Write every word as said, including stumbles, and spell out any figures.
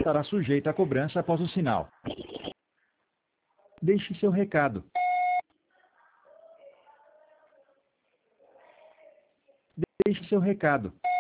estará sujeito à cobrança após o sinal. Deixe seu recado. Deixe seu recado.